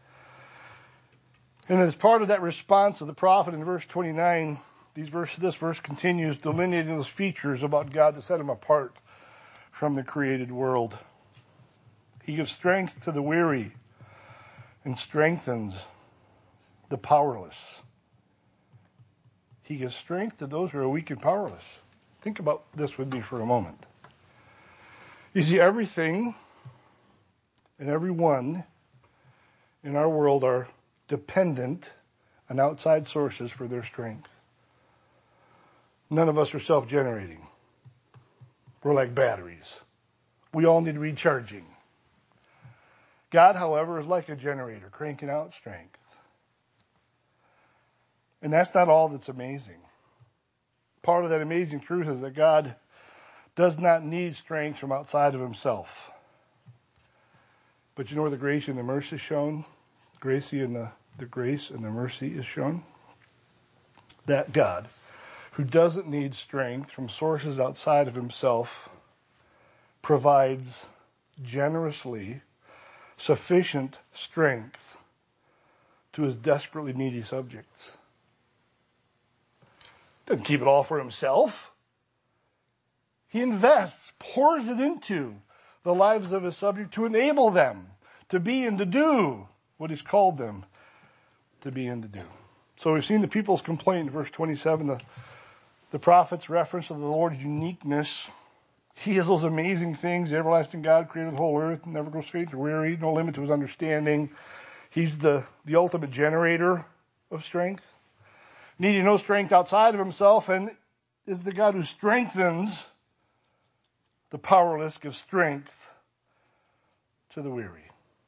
And as part of that response of the prophet in verse 29, this verse continues delineating those features about God that set him apart from the created world. He gives strength to the weary and strengthens the powerless. He gives strength to those who are weak and powerless. Think about this with me for a moment. You see, everything and everyone in our world are dependent on outside sources for their strength. None of us are self-generating. We're like batteries. We all need recharging. God, however, is like a generator, cranking out strength. And that's not all that's amazing. Part of that amazing truth is that God does not need strength from outside of himself. But you know where the grace and the mercy is shown? The grace and the mercy is shown? That God, who doesn't need strength from sources outside of himself, provides generously sufficient strength to his desperately needy subjects. Doesn't keep it all for himself. He invests, pours it into the lives of his subject to enable them to be and to do what he's called them to be and to do. So we've seen the people's complaint in verse 27, the prophet's reference to the Lord's uniqueness. He is those amazing things. The everlasting God created the whole earth, never goes faint or weary, no limit to his understanding. He's the ultimate generator of strength, needing no strength outside of himself, and is the God who strengthens the powerless, gives strength to the weary.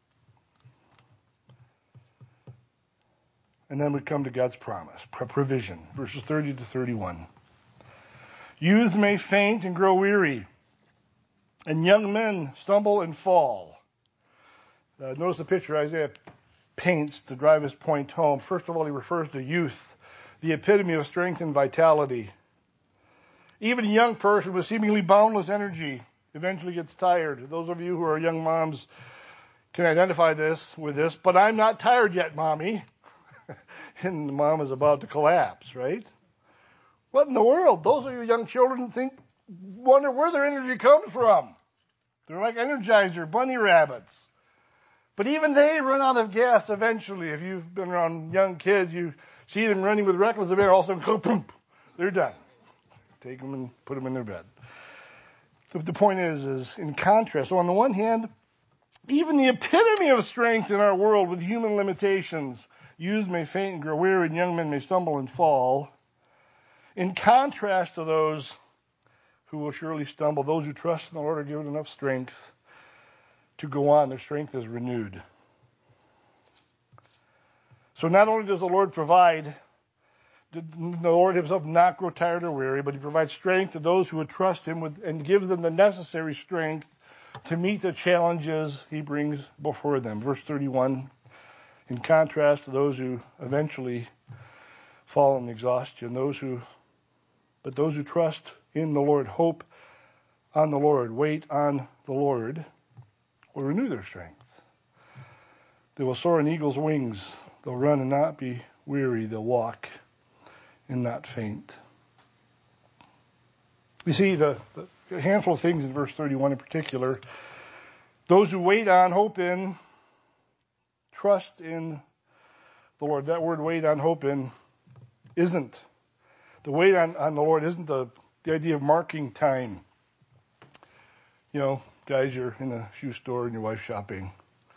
And then we come to God's promise, provision, verses 30 to 31. Youths may faint and grow weary, and young men stumble and fall. Notice the picture Isaiah paints to drive his point home. First of all, he refers to youth, the epitome of strength and vitality. Even a young person with seemingly boundless energy eventually gets tired. Those of you who are young moms can identify with this, but I'm not tired yet, Mommy. And the mom is about to collapse, right? What in the world? Those of you young children wonder where their energy comes from. They're like Energizer bunny rabbits. But even they run out of gas eventually. If you've been around young kids, you see them running with reckless abandon, all of a sudden, they're done. Take them and put them in their bed. The point is in contrast. So on the one hand, even the epitome of strength in our world with human limitations, youths may faint and grow weary, and young men may stumble and fall. In contrast to those who will surely stumble, those who trust in the Lord are given enough strength to go on. Their strength is renewed. So not only does the Lord provide, the Lord himself not grow tired or weary, but he provides strength to those who would trust him and gives them the necessary strength to meet the challenges he brings before them. Verse 31, in contrast to those who eventually fall in exhaustion, those who trust in the Lord, hope on the Lord, wait on the Lord, will renew their strength. They will soar on eagle's wings. They'll run and not be weary. They'll walk and not faint. You see, the handful of things in verse 31 in particular, those who wait on, hope in, trust in the Lord. That word wait on, hope in, isn't. The wait on the Lord isn't the idea of marking time. You know, guys, you're in a shoe store and your wife's shopping.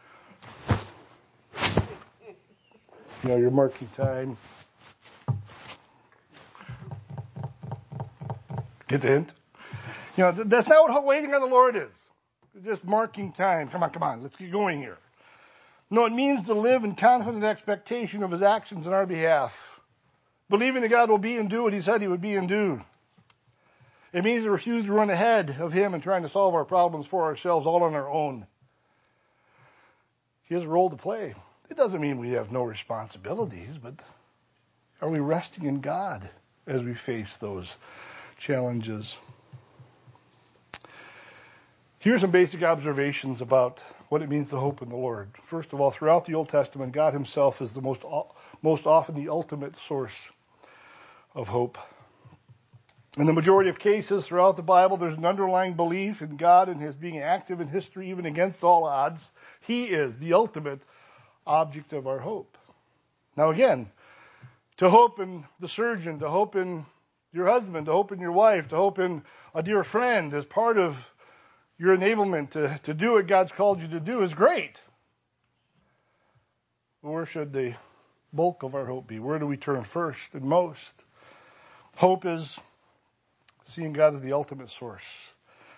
You know, you're marking time. Get the hint? You know, that's not what waiting on the Lord is. It's just marking time. Come on, let's get going here. No, it means to live in confident expectation of his actions on our behalf. Believing that God will be and do what he said he would be and do. It means to refuse to run ahead of him and trying to solve our problems for ourselves all on our own. He has a role to play. It doesn't mean we have no responsibilities, but are we resting in God as we face those challenges? Here are some basic observations about what it means to hope in the Lord. First of all, throughout the Old Testament, God himself is the most often the ultimate source of hope. In the majority of cases throughout the Bible, there's an underlying belief in God and his being active in history, even against all odds. He is the ultimate object of our hope. Now again, to hope in the surgeon, to hope in your husband, to hope in your wife, to hope in a dear friend as part of your enablement to do what God's called you to do is great. Where should the bulk of our hope be? Where do we turn first and most? Hope is seeing God as the ultimate source.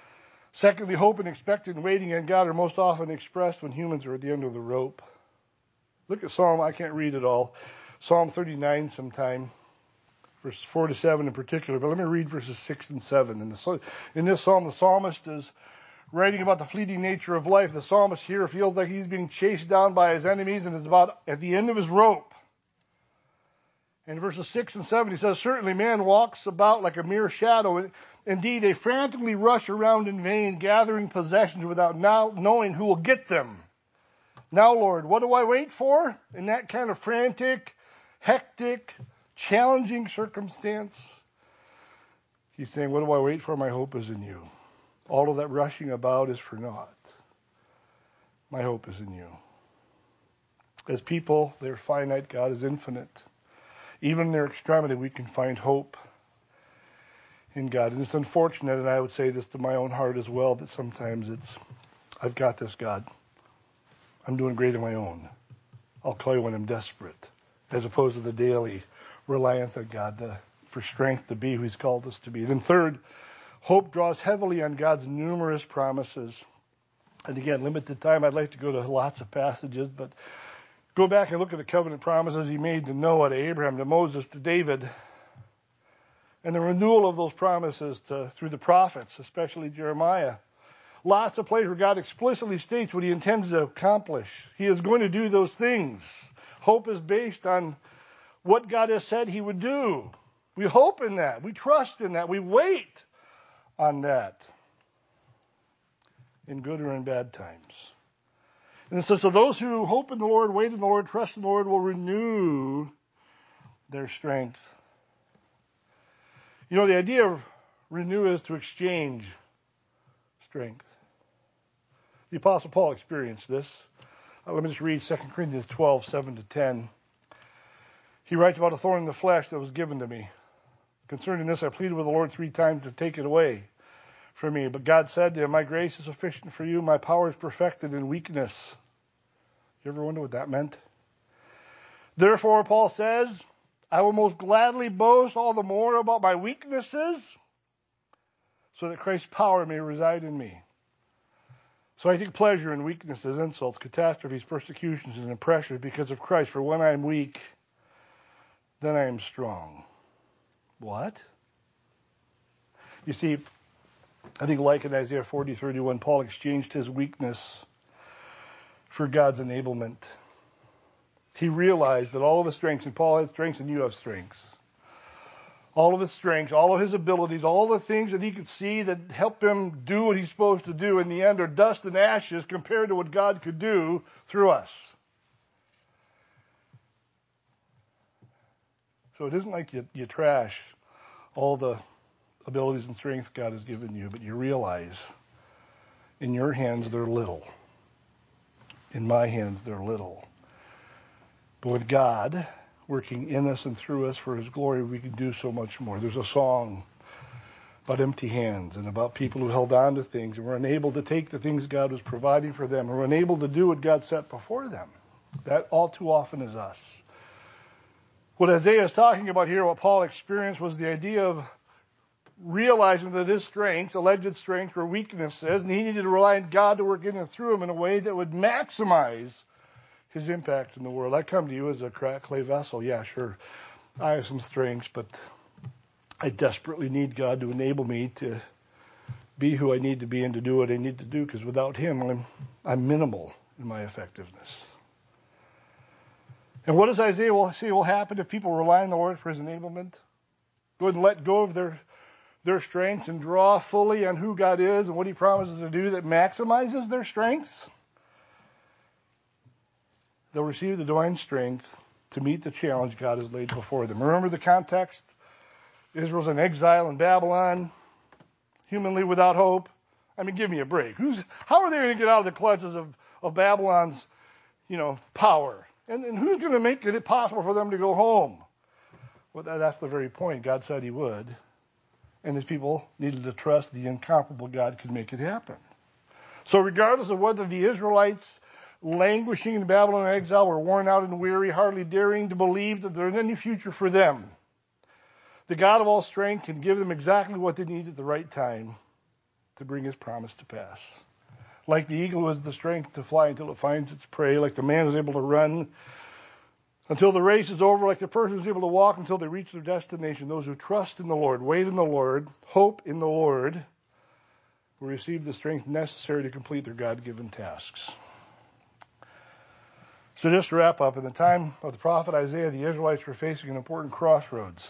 Secondly, hope and expectant and waiting on God are most often expressed when humans are at the end of the rope. Look at Psalm, I can't read it all, Psalm 39 sometime, verses 4 to 7 in particular, but let me read verses 6 and 7. In this psalm, the psalmist is writing about the fleeting nature of life. The psalmist here feels like he's being chased down by his enemies and is about at the end of his rope. In verses 6 and 7, he says, certainly man walks about like a mere shadow. Indeed, they frantically rush around in vain, gathering possessions without now knowing who will get them. Now, Lord, what do I wait for? In that kind of frantic, hectic, challenging circumstance, he's saying, what do I wait for? My hope is in you. All of that rushing about is for naught. My hope is in you. As people, they're finite. God is infinite. Even in their extremity, we can find hope in God. And it's unfortunate, and I would say this to my own heart as well, that sometimes I've got this, God. I'm doing great on my own. I'll call you when I'm desperate, as opposed to the daily reliance on God for strength to be who he's called us to be. Then third, hope draws heavily on God's numerous promises. And again, limited time, I'd like to go to lots of passages, but go back and look at the covenant promises he made to Noah, to Abraham, to Moses, to David, and the renewal of those promises through the prophets, especially Jeremiah. Lots of places where God explicitly states what he intends to accomplish. He is going to do those things. Hope is based on what God has said he would do. We hope in that. We trust in that. We wait on that in good or in bad times. And so those who hope in the Lord, wait in the Lord, trust in the Lord will renew their strength. You know, the idea of renew is to exchange strength. The Apostle Paul experienced this. Let me just read 2 Corinthians 12, 7 to 10. He writes about a thorn in the flesh that was given to me. Concerning this, I pleaded with the Lord 3 times to take it away from me. But God said to him, my grace is sufficient for you. My power is perfected in weakness. You ever wonder what that meant? Therefore, Paul says, I will most gladly boast all the more about my weaknesses so that Christ's power may reside in me. So I take pleasure in weaknesses, insults, catastrophes, persecutions, and pressures because of Christ. For when I am weak, then I am strong. What? You see, I think like in Isaiah 40:31, Paul exchanged his weakness for God's enablement. He realized that all of his strengths, and Paul has strengths and you have strengths, all of his strengths, all of his abilities, all the things that he could see that helped him do what he's supposed to do in the end are dust and ashes compared to what God could do through us. So it isn't like you trash all the abilities and strengths God has given you, but you realize in your hands they're little. In my hands they're little. But with God working in us and through us for his glory, we can do so much more. There's a song about empty hands and about people who held on to things and were unable to take the things God was providing for them, or unable to do what God set before them. That all too often is us. What Isaiah is talking about here, what Paul experienced, was the idea of realizing that his strengths, alleged strengths, were weaknesses, and he needed to rely on God to work in and through him in a way that would maximize his impact in the world. I come to you as a clay vessel. Yeah, sure, I have some strengths, but I desperately need God to enable me to be who I need to be and to do what I need to do, because without him, I'm minimal in my effectiveness. And what does Isaiah say will happen if people rely on the Lord for his enablement? Go ahead and let go of their strengths and draw fully on who God is and what he promises to do that maximizes their strengths. They'll receive the divine strength to meet the challenge God has laid before them. Remember the context? Israel's in exile in Babylon, humanly without hope. I mean, give me a break. How are they going to get out of the clutches of Babylon's, power? And who's going to make it possible for them to go home? Well, that's the very point. God said he would. And his people needed to trust the incomparable God could make it happen. So regardless of whether the Israelites languishing in Babylon exile were worn out and weary, hardly daring to believe that there is any future for them, the God of all strength can give them exactly what they need at the right time. to bring his promise to pass. Like the eagle has the strength to fly until it finds its prey, like the man is able to run until the race is over, like the person is able to walk until they reach their destination. Those who trust in the Lord, wait in the Lord, hope in the Lord, will receive the strength necessary to complete their God-given tasks. So just to wrap up, in the time of the prophet Isaiah, the Israelites were facing an important crossroads.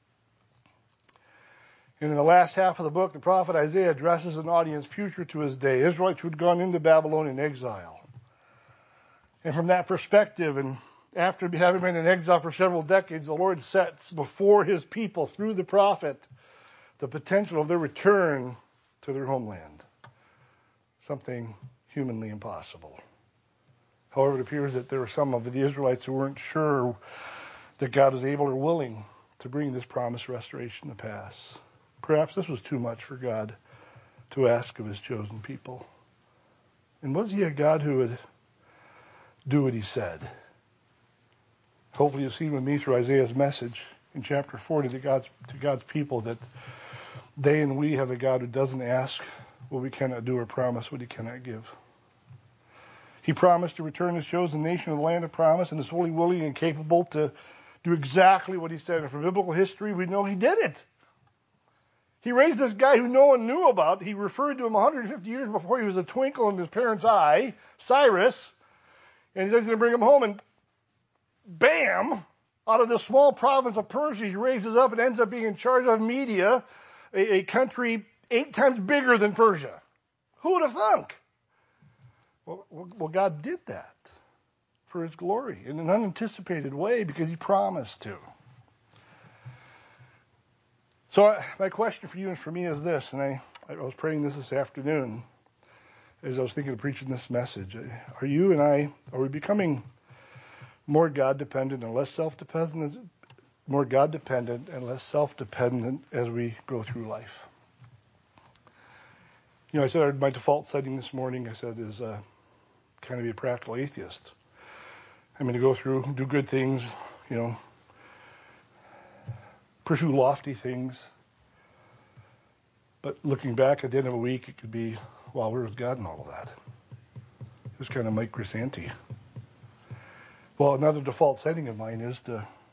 And in the last half of the book, the prophet Isaiah addresses an audience future to his day, Israelites who had gone into Babylonian exile. And from that perspective, and after having been in exile for several decades, the Lord sets before his people, through the prophet, the potential of their return to their homeland. Something humanly impossible. However, it appears that there were some of the Israelites who weren't sure that God was able or willing to bring this promised restoration to pass. Perhaps this was too much for God to ask of his chosen people. And was he a God who would do what he said? Hopefully you've seen with me through Isaiah's message in chapter 40 to God's people that they and we have a God who doesn't ask what we cannot do or promise what he cannot give. He promised to return his chosen nation to the land of promise and is fully willing and capable to do exactly what he said. And from biblical history, we know he did it. He raised this guy who no one knew about. He referred to him 150 years before he was a twinkle in his parents' eye, Cyrus. And he says he's going to bring him home, and bam, out of this small province of Persia, he raises up and ends up being in charge of Media, a country 8 times bigger than Persia. Who would have thunk? Well, God did that for his glory in an unanticipated way because he promised to. So my question for you and for me is this, and I was praying this afternoon as I was thinking of preaching this message. Are you and I, are we becoming more God-dependent and less self-dependent, more God-dependent and less self-dependent as we go through life? You know, I said my default setting this morning, I said, is kind of be a practical atheist. I'm going to go through, do good things, you know, pursue lofty things. But looking back at the end of a week, it could be, wow, where was God in all of that? It was kind of Mike Grisanti. Well, another default setting of mine is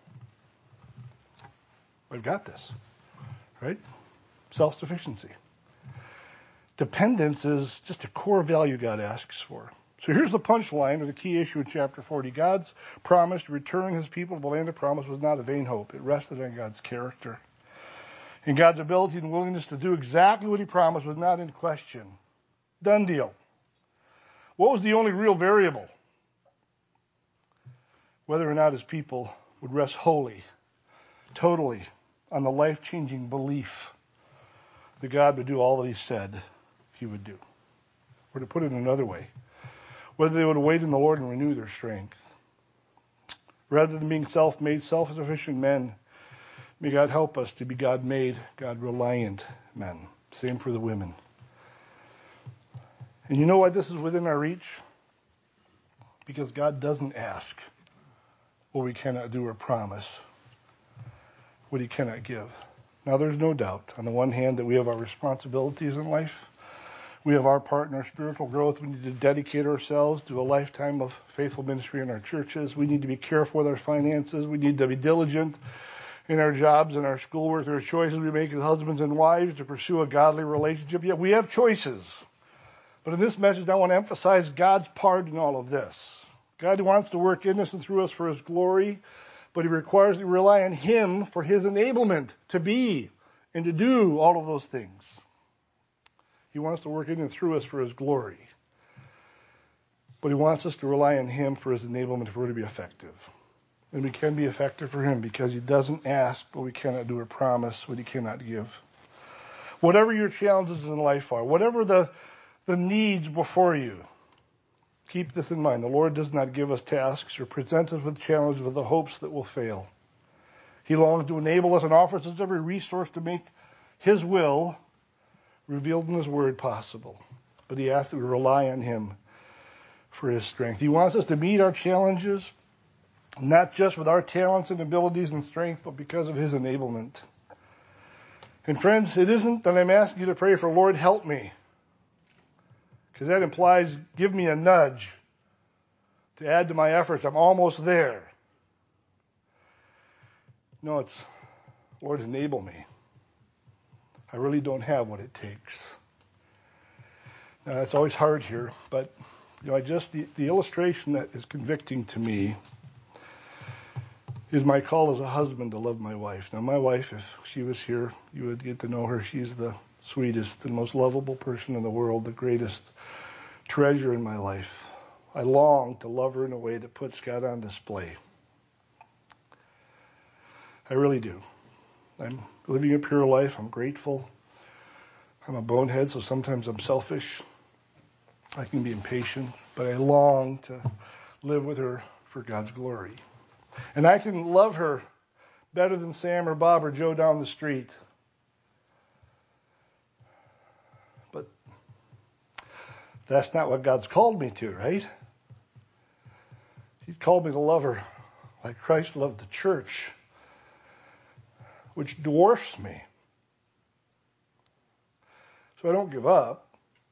I've got this, right? Self-sufficiency. Dependence is just a core value God asks for. So here's the punchline, or the key issue in chapter 40. God's promise to return his people to the land of promise was not a vain hope. It rested on God's character. And God's ability and willingness to do exactly what he promised was not in question. Done deal. What was the only real variable? Whether or not his people would rest wholly, totally, on the life-changing belief that God would do all that he said he would do. Or to put it another way, whether they would wait in the Lord and renew their strength. Rather than being self-made, self-sufficient men, may God help us to be God-made, God-reliant men. Same for the women. And you know why this is within our reach? Because God doesn't ask what we cannot do or promise what he cannot give. Now, there's no doubt, on the one hand, that we have our responsibilities in life. We have our part in our spiritual growth. We need to dedicate ourselves to a lifetime of faithful ministry in our churches. We need to be careful with our finances. We need to be diligent in our jobs and our schoolwork. There are choices we make as husbands and wives to pursue a godly relationship. Yet we have choices. But in this message, I want to emphasize God's part in all of this. God wants to work in us and through us for his glory, but he requires that we rely on him for his enablement to be and to do all of those things. He wants to work in and through us for his glory. But he wants us to rely on him for his enablement for it to be effective. And we can be effective for him because he doesn't ask what we cannot do or promise what he cannot give. Whatever your challenges in life are, whatever the needs before you, keep this in mind. The Lord does not give us tasks or present us with challenges with the hopes that will fail. He longs to enable us and offers us every resource to make his will revealed in his word possible. But he asks that we rely on him for his strength. He wants us to meet our challenges, not just with our talents and abilities and strength, but because of his enablement. And friends, it isn't that I'm asking you to pray for, Lord, help me. because that implies give me a nudge to add to my efforts. I'm almost there. No, it's, Lord, enable me. I really don't have what it takes. Now, that's always hard here, but the illustration that is convicting to me is my call as a husband to love my wife. Now, my wife, if she was here, you would get to know her. She's the sweetest and most lovable person in the world, the greatest treasure in my life. I long to love her in a way that puts God on display. I really do. I'm living a pure life. I'm grateful. I'm a bonehead, so sometimes I'm selfish. I can be impatient, but I long to live with her for God's glory. And I can love her better than Sam or Bob or Joe down the street. But that's not what God's called me to, right? He's called me to love her like Christ loved the church, which dwarfs me. So I don't give up.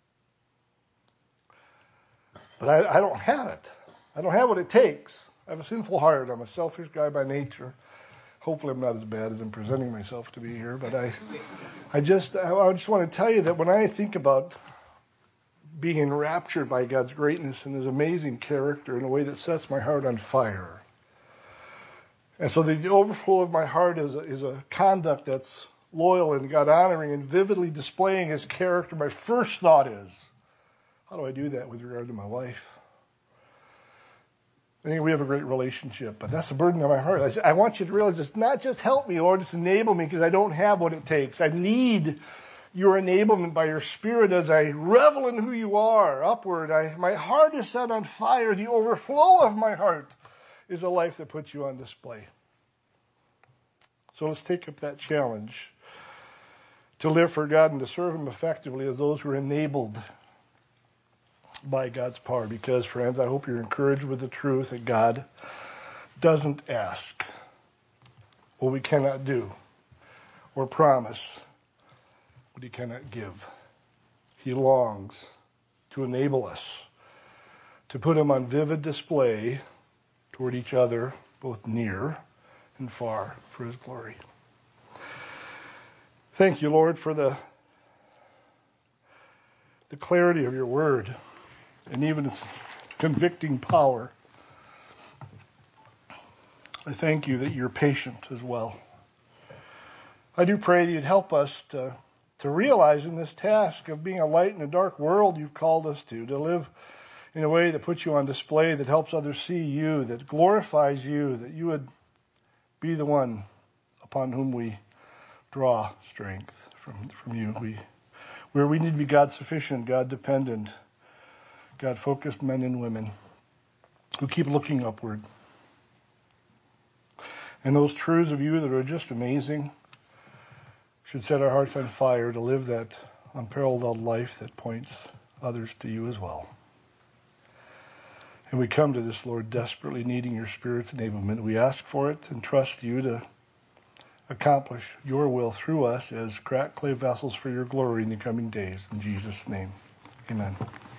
But I don't have it. I don't have what it takes. I have a sinful heart. I'm a selfish guy by nature. Hopefully I'm not as bad as I'm presenting myself to be here. But I just want to tell you that when I think about being enraptured by God's greatness and His amazing character in a way that sets my heart on fire. And so the overflow of my heart is a conduct that's loyal and God-honoring and vividly displaying His character. My first thought is, how do I do that with regard to my wife? I think we have a great relationship, but that's a burden on my heart. I want you to realize it's not just help me, Lord, it's enable me because I don't have what it takes. I need your enablement by your Spirit as I revel in who you are upward. My heart is set on fire. The overflow of my heart is a life that puts you on display. So let's take up that challenge to live for God and to serve Him effectively as those who are enabled by God's power. Because, friends, I hope you're encouraged with the truth that God doesn't ask what we cannot do or promise what He cannot give. He longs to enable us to put Him on vivid display toward each other, both near and far, for His glory. Thank you, Lord, for the clarity of your word and even its convicting power. I thank you that you're patient as well. I do pray that you'd help us to realize in this task of being a light in a dark world you've called us to live in a way that puts you on display, that helps others see you, that glorifies you, that you would be the one upon whom we draw strength from you. Where we need to be God-sufficient, God-dependent, God-focused men and women who keep looking upward. And those truths of you that are just amazing should set our hearts on fire to live that unparalleled life that points others to you as well. And we come to this, Lord, desperately needing your Spirit's enablement. We ask for it and trust you to accomplish your will through us as cracked clay vessels for your glory in the coming days. In Jesus' name, amen.